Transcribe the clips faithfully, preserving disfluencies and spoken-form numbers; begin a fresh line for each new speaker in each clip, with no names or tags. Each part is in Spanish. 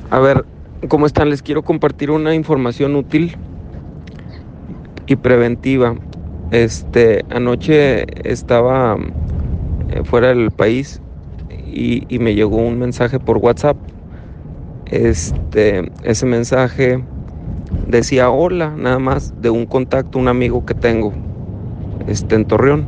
A ver, ¿cómo están? Les quiero compartir una información útil y preventiva. Este, anoche estaba eh, fuera del país y, y me llegó un mensaje por WhatsApp. Este, ese mensaje decía hola, nada más, de un contacto, un amigo que tengo, este, en Torreón.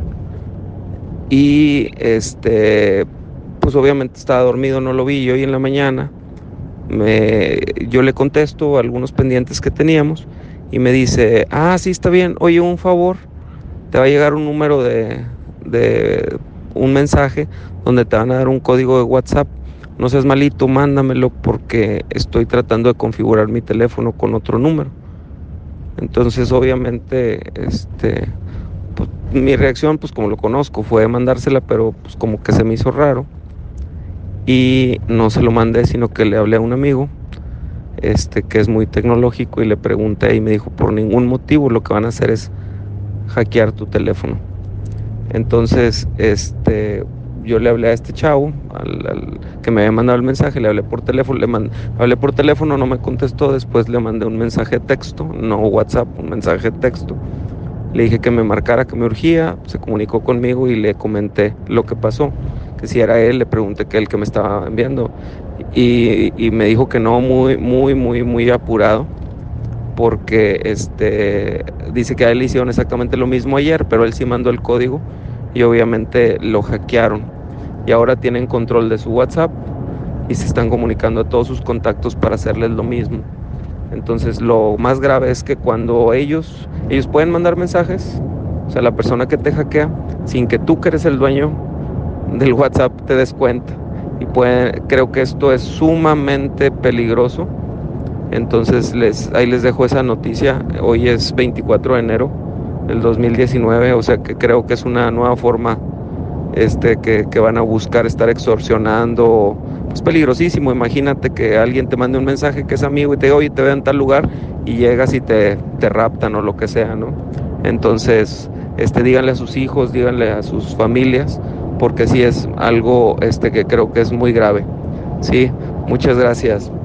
Y este, pues obviamente estaba dormido, no lo vi. Y hoy en la mañana me, yo le contesto algunos pendientes que teníamos y me dice, ah, sí, está bien, oye, un favor, te va a llegar un número de, de un mensaje donde te van a dar un código de WhatsApp. No seas malito, mándamelo porque estoy tratando de configurar mi teléfono con otro número. Entonces, obviamente, este, pues, mi reacción, pues como lo conozco, fue mandársela, pero pues como que se me hizo raro y no se lo mandé, sino que le hablé a un amigo este, que es muy tecnológico, y le pregunté y me dijo, por ningún motivo lo que van a hacer es hackear tu teléfono. Entonces, este, yo le hablé a este chavo, al, al que me había mandado el mensaje, le hablé por teléfono, le mand, hablé por teléfono, no me contestó, después le mandé un mensaje de texto, no WhatsApp, un mensaje de texto. Le dije que me marcara, que me urgía, se comunicó conmigo y le comenté lo que pasó, que si era él, le pregunté que él que me estaba enviando y, y me dijo que no, muy, muy, muy, muy apurado, porque este, dice que a él le hicieron exactamente lo mismo ayer, pero él sí mandó el código y obviamente lo hackearon y ahora tienen control de su WhatsApp y se están comunicando a todos sus contactos para hacerles lo mismo. Entonces lo más grave es que cuando ellos, ellos pueden mandar mensajes, o sea, la persona que te hackea, sin que tú, que eres el dueño del WhatsApp, te des cuenta. Y puede, creo que esto es sumamente peligroso. Entonces les, ahí les dejo esa noticia. Hoy es veinticuatro de enero del dos mil diecinueve, o sea que creo que es una nueva forma este, que, que van a buscar estar extorsionando. Es peligrosísimo. Imagínate que alguien te mande un mensaje que es amigo y te diga, oye, te veo en tal lugar, y llegas y te, te raptan o lo que sea, ¿no? Entonces, este, díganle a sus hijos, díganle a sus familias, porque sí es algo este, que creo que es muy grave. Sí, muchas gracias.